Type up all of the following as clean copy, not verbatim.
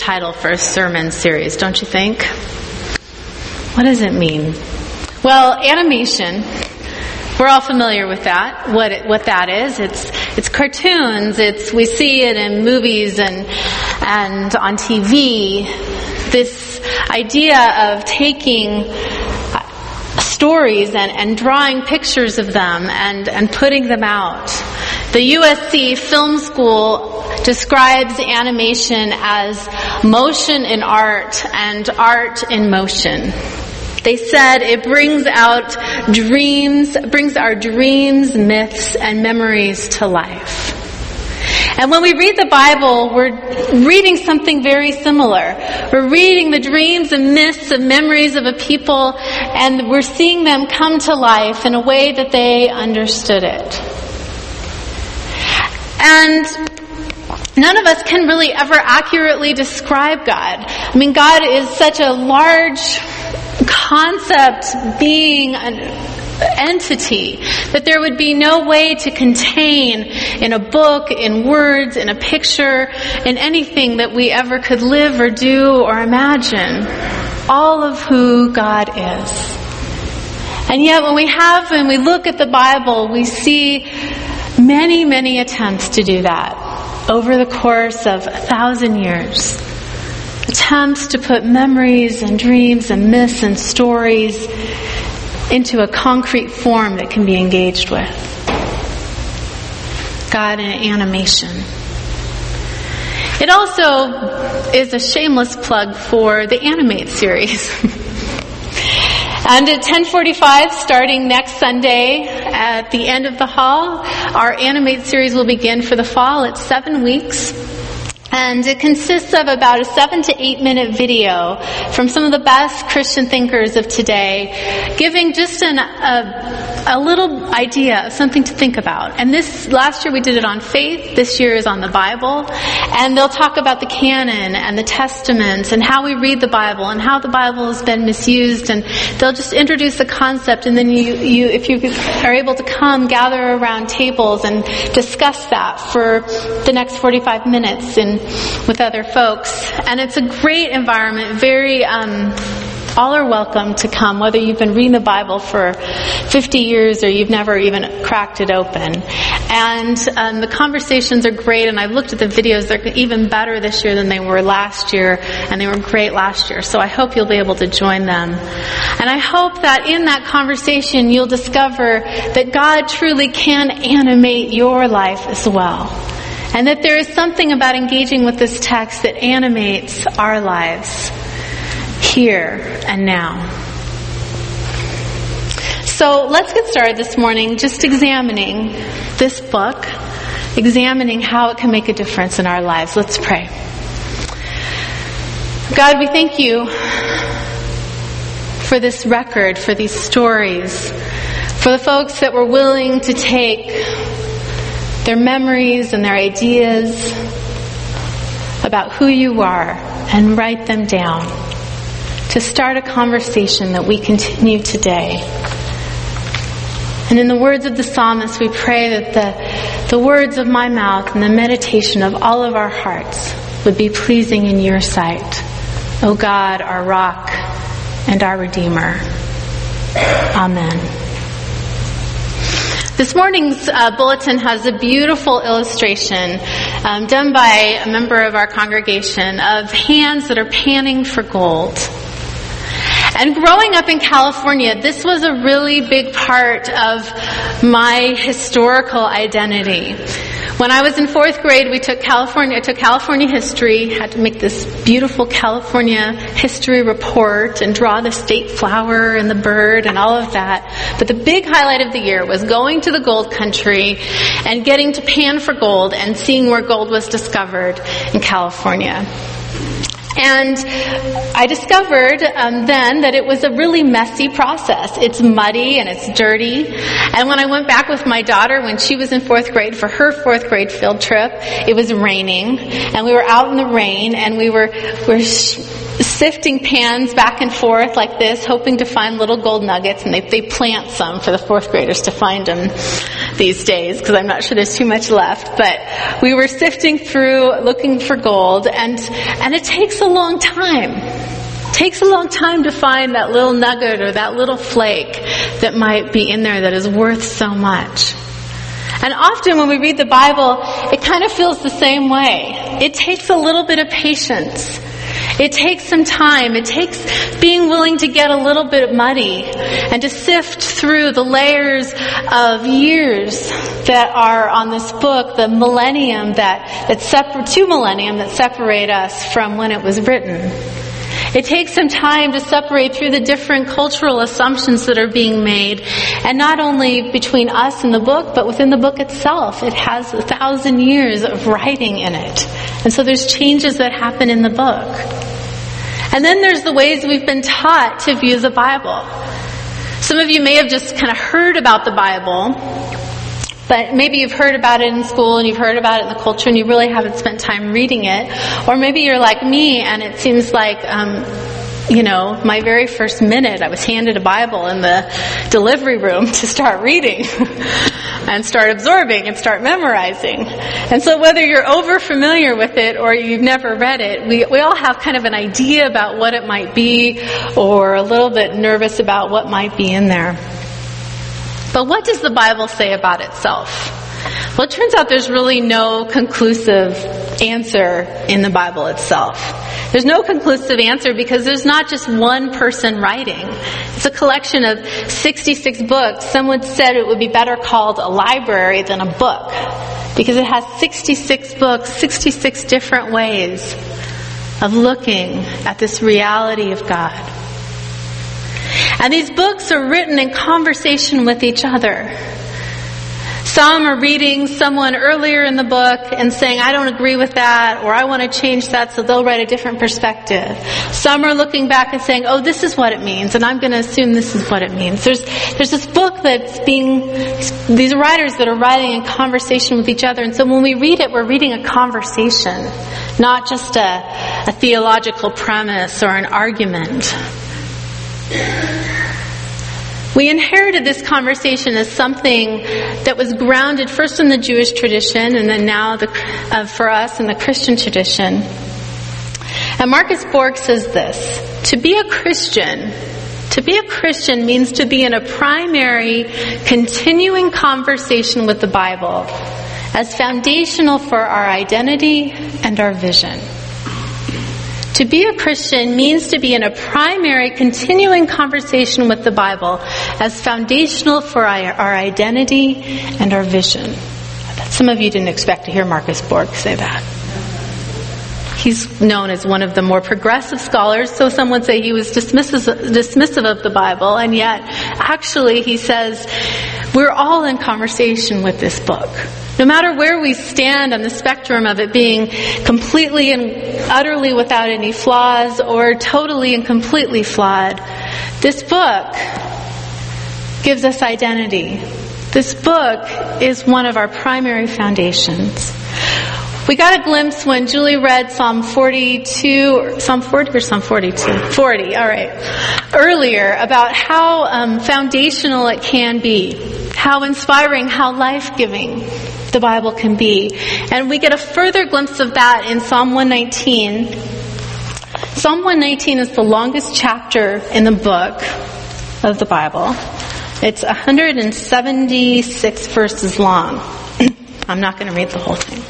Title for a sermon series, don't you think? What does it mean? Well, animation. We're all familiar with that. What that is? It's cartoons. We see it in movies and on TV. This idea of taking stories and drawing pictures of them and putting them out. The USC Film School describes animation as motion in art and art in motion. They said it brings our dreams, myths, and memories to life. And when we read the Bible, we're reading something very similar. We're reading the dreams and myths and memories of a people, and we're seeing them come to life in a way that they understood it. And none of us can really ever accurately describe God. I mean, God is such a large concept, being, an entity, that there would be no way to contain in a book, in words, in a picture, in anything that we ever could live or do or imagine all of who God is. And yet when we look at the Bible, we see many, many attempts to do that over the course of 1,000 years. Attempts to put memories and dreams and myths and stories into a concrete form that can be engaged with. God in animation. It also is a shameless plug for the Animate series. And at 10:45, starting next Sunday at the end of the hall, our Animate series will begin for the fall. It's 7 weeks. And it consists of about a 7 to 8 minute video from some of the best Christian thinkers of today, giving just a little idea of something to think about. And last year we did it on faith. This year is on the Bible. And they'll talk about the canon and the testaments and how we read the Bible and how the Bible has been misused. And they'll just introduce the concept. And then you, if you are able to come, gather around tables and discuss that for the next 45 minutes with other folks. And it's a great environment, very all are welcome to come, whether you've been reading the Bible for 50 years or you've never even cracked it open. And the conversations are great, and I've looked at the videos. They're even better this year than they were last year, and they were great last year. So I hope you'll be able to join them. And I hope that in that conversation you'll discover that God truly can animate your life as well. And that there is something about engaging with this text that animates our lives here and now. So let's get started this morning just examining this book, examining how it can make a difference in our lives. Let's pray. God, we thank you for this record, for these stories, for the folks that were willing to take their memories and their ideas about who you are and write them down to start a conversation that we continue today. And in the words of the psalmist, we pray that the words of my mouth and the meditation of all of our hearts would be pleasing in your sight, O God, our rock and our Redeemer. Amen. This morning's bulletin has a beautiful illustration done by a member of our congregation of hands that are panning for gold. And growing up in California, this was a really big part of my historical identity. When I was in 4th grade, I took California history, had to make this beautiful California history report and draw the state flower and the bird and all of that. But the big highlight of the year was going to the gold country and getting to pan for gold and seeing where gold was discovered in California. And I discovered then that it was a really messy process. It's muddy and it's dirty. And when I went back with my daughter when she was in 4th grade for her 4th grade field trip, it was raining. And we were out in the rain and we were sifting pans back and forth like this, hoping to find little gold nuggets, and they plant some for the fourth graders to find them these days, because I'm not sure there's too much left. But we were sifting through looking for gold, and it takes a long time. It takes a long time to find that little nugget or that little flake that might be in there that is worth so much. And often when we read the Bible, it kind of feels the same way. It takes a little bit of patience. It takes some time. It takes being willing to get a little bit muddy and to sift through the layers of years that are on this book, the millennium two millennium that separate us from when it was written. It takes some time to separate through the different cultural assumptions that are being made, and not only between us and the book, but within the book itself. It has 1,000 years of writing in it. And so there's changes that happen in the book. And then there's the ways we've been taught to view the Bible. Some of you may have just kind of heard about the Bible, but maybe you've heard about it in school and you've heard about it in the culture and you really haven't spent time reading it. Or maybe you're like me and it seems like, my very first minute I was handed a Bible in the delivery room to start reading and start absorbing and start memorizing. And so whether you're over familiar with it or you've never read it, we all have kind of an idea about what it might be, or a little bit nervous about what might be in there. But what does the Bible say about itself? Well, it turns out there's really no conclusive answer in the Bible itself. There's no conclusive answer because there's not just one person writing. It's a collection of 66 books. Someone said it would be better called a library than a book, because it has 66 books, 66 different ways of looking at this reality of God. And these books are written in conversation with each other. Some are reading someone earlier in the book and saying, I don't agree with that, or I want to change that, so they'll write a different perspective. Some are looking back and saying, oh, this is what it means, and I'm going to assume this is what it means. There's this book these writers that are writing in conversation with each other, and so when we read it, we're reading a conversation, not just a theological premise or an argument. We inherited this conversation as something that was grounded first in the Jewish tradition and then now for us in the Christian tradition. And Marcus Borg says this: to be a Christian means to be in a primary, continuing conversation with the Bible as foundational for our identity and our vision. To be a Christian means to be in a primary, continuing conversation with the Bible as foundational for our identity and our vision. Some of you didn't expect to hear Marcus Borg say that. He's known as one of the more progressive scholars, so some would say he was dismissive of the Bible, and yet actually he says we're all in conversation with this book. No matter where we stand on the spectrum of it being completely and utterly without any flaws or totally and completely flawed, this book gives us identity. This book is one of our primary foundations. We got a glimpse when Julie read Psalm 42, Psalm 40 or Psalm 42? 40, all right. Earlier, about how foundational it can be, how inspiring, how life-giving the Bible can be. And we get a further glimpse of that in Psalm 119. Psalm 119 is the longest chapter in the book of the Bible. It's 176 verses long. I'm not going to read the whole thing.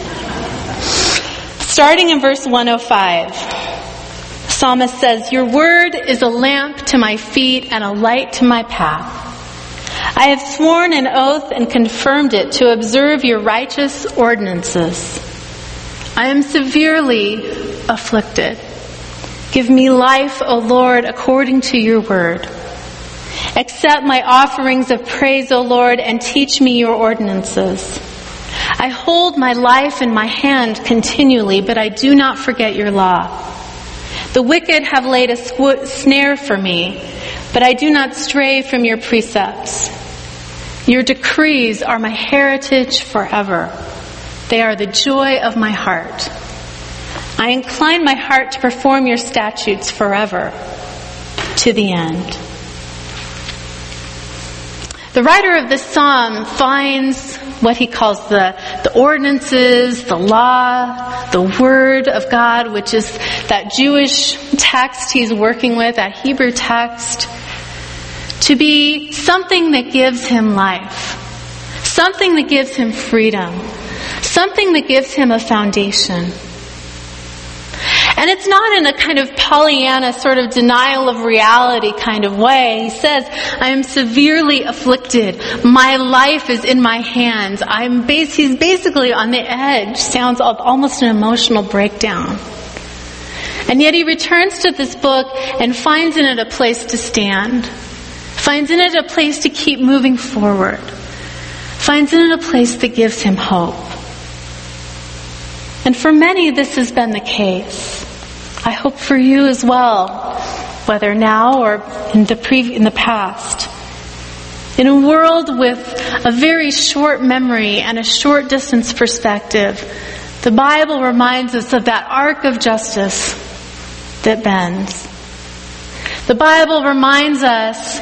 Starting in verse 105, the psalmist says, "Your word is a lamp to my feet and a light to my path. I have sworn an oath and confirmed it to observe your righteous ordinances. I am severely afflicted. Give me life, O Lord, according to your word. Accept my offerings of praise, O Lord, and teach me your ordinances. I hold my life in my hand continually, but I do not forget your law. The wicked have laid a snare for me, but I do not stray from your precepts. Your decrees are my heritage forever. They are the joy of my heart. I incline my heart to perform your statutes forever, to the end. The writer of this psalm finds what he calls the ordinances, the law, the word of God, which is that Jewish text he's working with, that Hebrew text, to be something that gives him life, something that gives him freedom, something that gives him a foundation. And it's not in a kind of Pollyanna sort of denial of reality kind of way. He says, I am severely afflicted. My life is in my hands. He's basically on the edge. Sounds almost an emotional breakdown. And yet he returns to this book and finds in it a place to stand. Finds in it a place to keep moving forward. Finds in it a place that gives him hope. And for many, this has been the case. I hope for you as well, whether now or in the past. In a world with a very short memory and a short distance perspective, the Bible reminds us of that arc of justice that bends. The Bible reminds us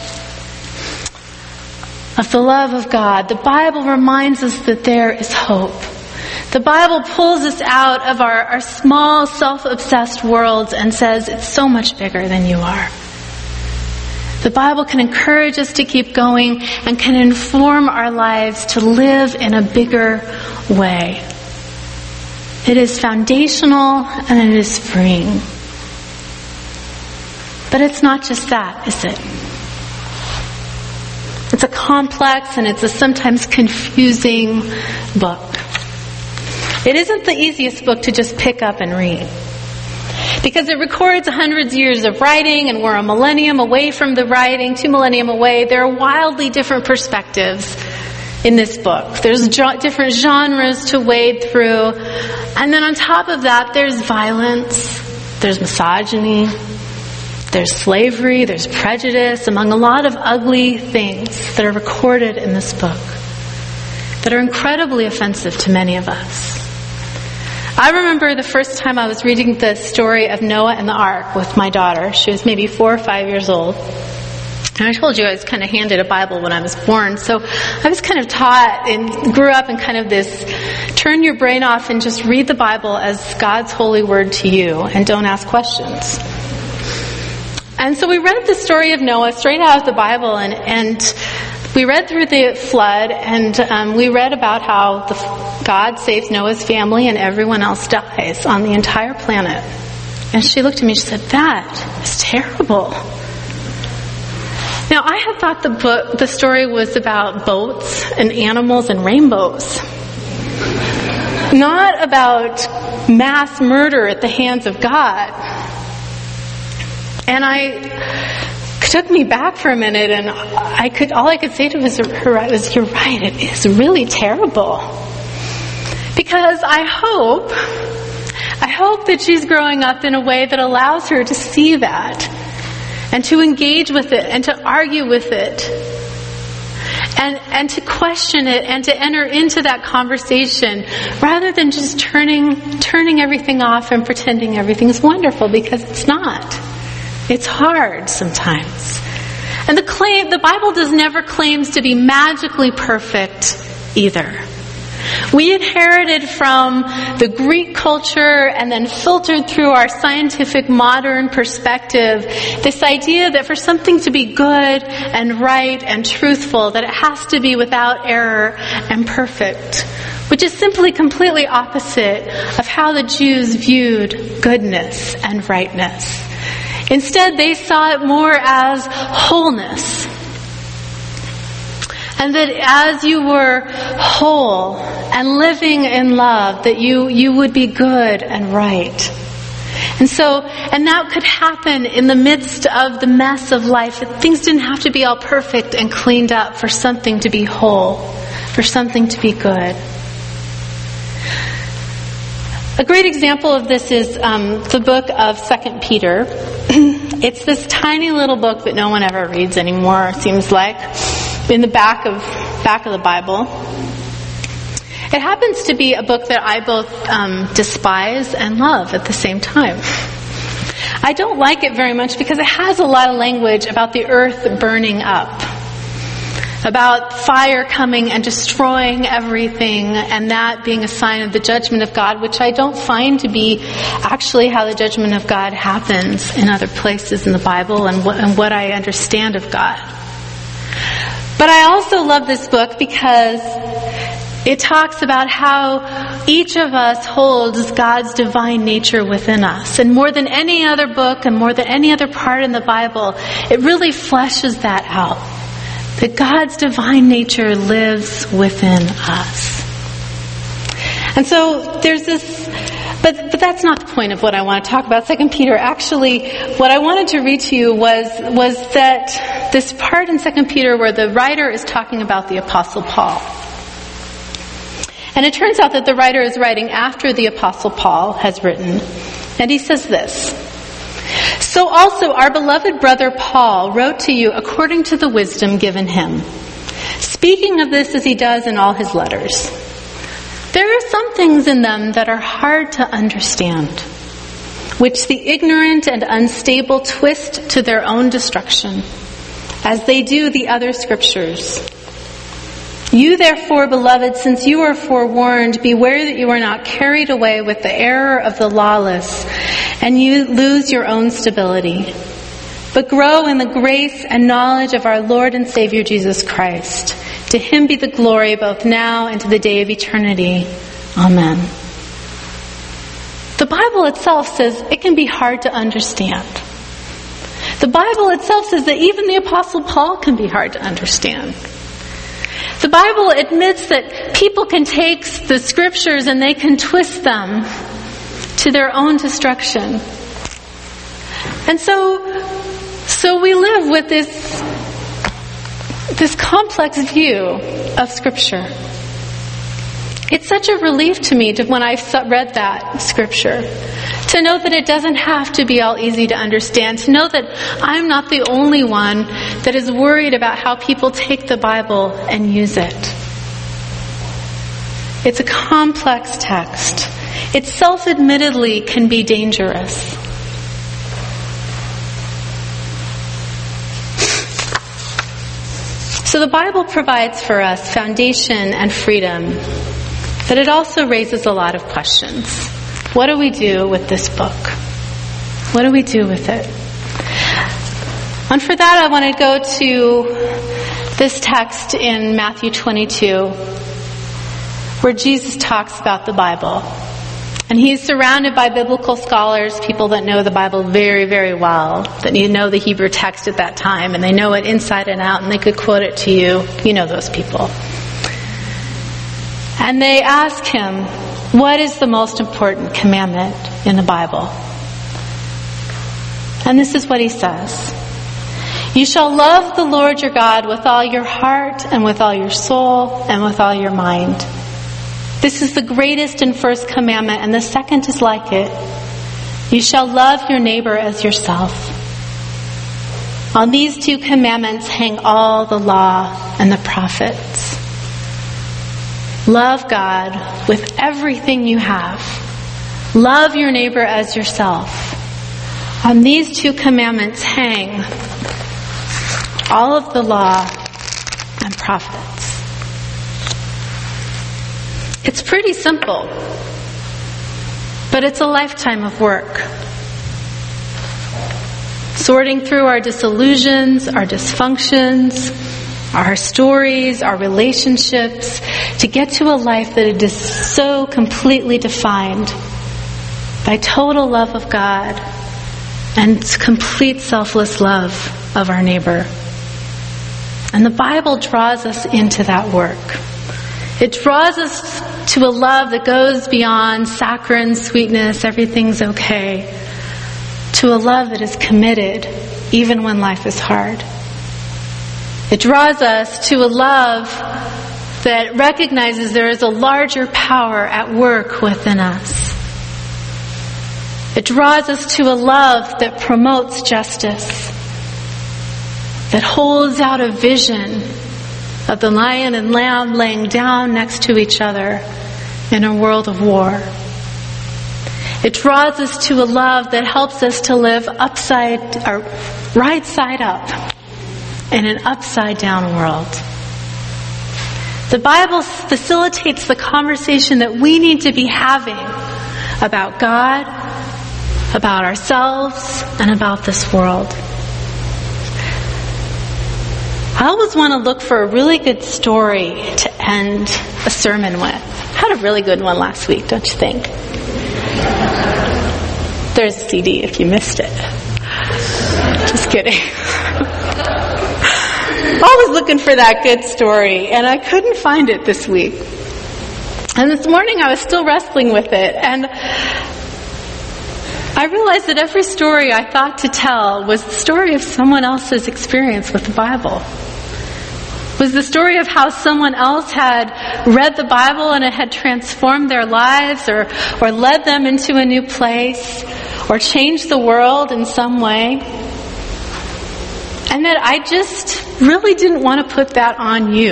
of the love of God. The Bible reminds us that there is hope. The Bible pulls us out of our small, self-obsessed worlds and says it's so much bigger than you are. The Bible can encourage us to keep going and can inform our lives to live in a bigger way. It is foundational and it is freeing. But it's not just that, is it? It's a complex and it's a sometimes confusing book. It isn't the easiest book to just pick up and read. Because it records hundreds of years of writing, and we're a millennium away from the writing, 2 millennium away. There are wildly different perspectives in this book. There's different genres to wade through. And then on top of that, there's violence, there's misogyny, there's slavery, there's prejudice, among a lot of ugly things that are recorded in this book that are incredibly offensive to many of us. I remember the first time I was reading the story of Noah and the Ark with my daughter. She was maybe 4 or 5 years old. And I told you I was kind of handed a Bible when I was born. So I was kind of taught and grew up in kind of this, turn your brain off and just read the Bible as God's holy word to you and don't ask questions. And so we read the story of Noah straight out of the Bible, and we read through the flood, and we read about how God saves Noah's family and everyone else dies on the entire planet. And she looked at me and she said, "That is terrible." Now, I had thought the story was about boats and animals and rainbows, not about mass murder at the hands of God. And it took me back for a minute, and all I could say to her was, "You're right, it is really terrible." Because I hope that she's growing up in a way that allows her to see that and to engage with it and to argue with it and to question it and to enter into that conversation rather than just turning everything off and pretending everything's wonderful, because it's not. It's hard sometimes. And the Bible never claims to be magically perfect either. We inherited from the Greek culture and then filtered through our scientific modern perspective this idea that for something to be good and right and truthful, that it has to be without error and perfect, which is simply completely opposite of how the Jews viewed goodness and rightness. Instead, they saw it more as wholeness. And that as you were whole and living in love, that you would be good and right. And that could happen in the midst of the mess of life. That things didn't have to be all perfect and cleaned up for something to be whole, for something to be good. A great example of this is the book of 2 Peter. It's this tiny little book that no one ever reads anymore, it seems like, in the back of the Bible. It happens to be a book that I both despise and love at the same time. I don't like it very much because it has a lot of language about the earth burning up, about fire coming and destroying everything, and that being a sign of the judgment of God, which I don't find to be actually how the judgment of God happens in other places in the Bible and what I understand of God. But I also love this book because it talks about how each of us holds God's divine nature within us. And more than any other book and more than any other part in the Bible, it really fleshes that out. That God's divine nature lives within us. And so there's this, but that's not the point of what I want to talk about. 2 Peter, actually, what I wanted to read to you was that this part in 2 Peter where the writer is talking about the Apostle Paul. And it turns out that the writer is writing after the Apostle Paul has written. And he says this: "So also our beloved brother Paul wrote to you according to the wisdom given him, speaking of this as he does in all his letters. There are some things in them that are hard to understand, which the ignorant and unstable twist to their own destruction, as they do the other scriptures. You therefore, beloved, since you are forewarned, beware that you are not carried away with the error of the lawless, and you lose your own stability. But grow in the grace and knowledge of our Lord and Savior Jesus Christ. To him be the glory both now and to the day of eternity. Amen." The Bible itself says it can be hard to understand. The Bible itself says that even the Apostle Paul can be hard to understand. The Bible admits that people can take the scriptures and they can twist them to their own destruction. And so we live with this complex view of Scripture. It's such a relief to me when I read that Scripture, to know that it doesn't have to be all easy to understand, to know that I'm not the only one that is worried about how people take the Bible and use it. It's a complex text. It self-admittedly can be dangerous. So the Bible provides for us foundation and freedom, but it also raises a lot of questions. What do we do with this book? What do we do with it? And for that, I want to go to this text in Matthew 22, where Jesus talks about the Bible. And he's surrounded by biblical scholars, people that know the Bible very, very well, that know the Hebrew text at that time, and they know it inside and out, and they could quote it to you. You know those people. And they ask him, what is the most important commandment in the Bible? And this is what he says: "You shall love the Lord your God with all your heart and with all your soul and with all your mind. This is the greatest and first commandment, and the second is like it. You shall love your neighbor as yourself. On these two commandments hang all the law and the prophets." Love God with everything you have. Love your neighbor as yourself. On these two commandments hang all of the law and prophets. It's pretty simple, but it's a lifetime of work. Sorting through our disillusions, our dysfunctions, our stories, our relationships, to get to a life that is so completely defined by total love of God and complete selfless love of our neighbor. And the Bible draws us into that work. It draws us to a love that goes beyond saccharine sweetness, everything's okay, to a love that is committed even when life is hard. It draws us to a love that recognizes there is a larger power at work within us. It draws us to a love that promotes justice, that holds out a vision of the lion and lamb laying down next to each other in a world of war. It draws us to a love that helps us to live right side up in an upside down world. The Bible facilitates the conversation that we need to be having about God, about ourselves, and about this world. I always want to look for a really good story to end a sermon with. I had a really good one last week, don't you think? There's a CD if you missed it. Just kidding. I was looking for that good story, and I couldn't find it this week. And this morning I was still wrestling with it, and I realized that every story I thought to tell was the story of someone else's experience with the Bible. Was the story of how someone else had read the Bible and it had transformed their lives or led them into a new place or changed the world in some way. And that I just really didn't want to put that on you.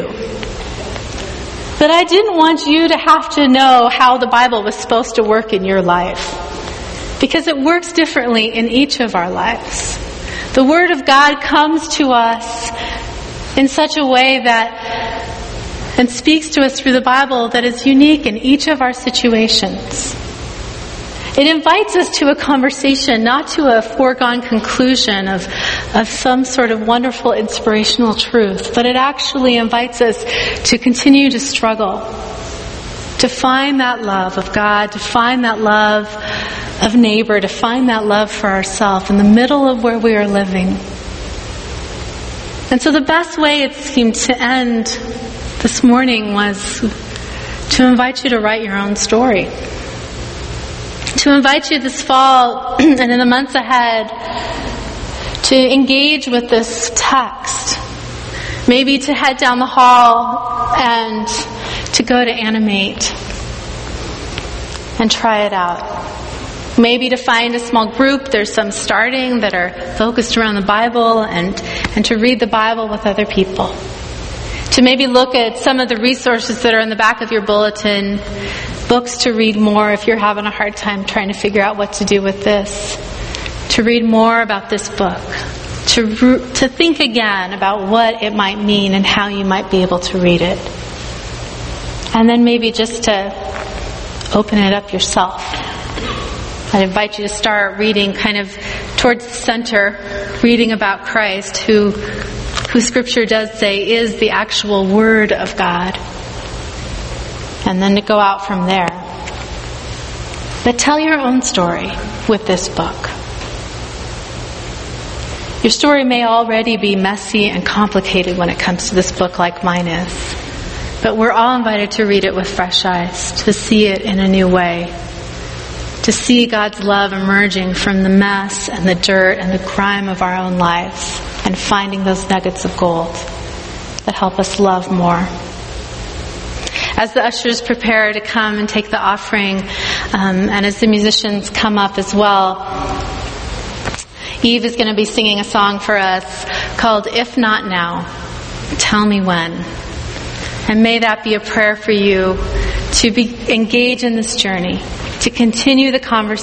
That I didn't want you to have to know how the Bible was supposed to work in your life. Because it works differently in each of our lives. The Word of God comes to us in such a way that, and speaks to us through the Bible that is unique in each of our situations. It invites us to a conversation, not to a foregone conclusion of some sort of wonderful inspirational truth, but it actually invites us to continue to struggle, to find that love of God, to find that love of neighbor, to find that love for ourselves in the middle of where we are living. And so the best way it seemed to end this morning was to invite you to write your own story. To invite you this fall and in the months ahead to engage with this text. Maybe to head down the hall and to go to Animate and try it out. Maybe to find a small group. There's some starting that are focused around the Bible and to read the Bible with other people. To maybe look at some of the resources that are in the back of your bulletin, books to read more if you're having a hard time trying to figure out what to do with this. To read more about this book. To think again about what it might mean and how you might be able to read it. And then maybe just to open it up yourself. I invite you to start reading kind of towards the center, reading about Christ, who Scripture does say is the actual Word of God. And then to go out from there. But tell your own story with this book. Your story may already be messy and complicated when it comes to this book like mine is. But we're all invited to read it with fresh eyes, to see it in a new way. To see God's love emerging from the mess and the dirt and the grime of our own lives and finding those nuggets of gold that help us love more. As the ushers prepare to come and take the offering, and as the musicians come up as well, Eve is going to be singing a song for us called If Not Now, Tell Me When. And may that be a prayer for you to engage in this journey, to continue the conversation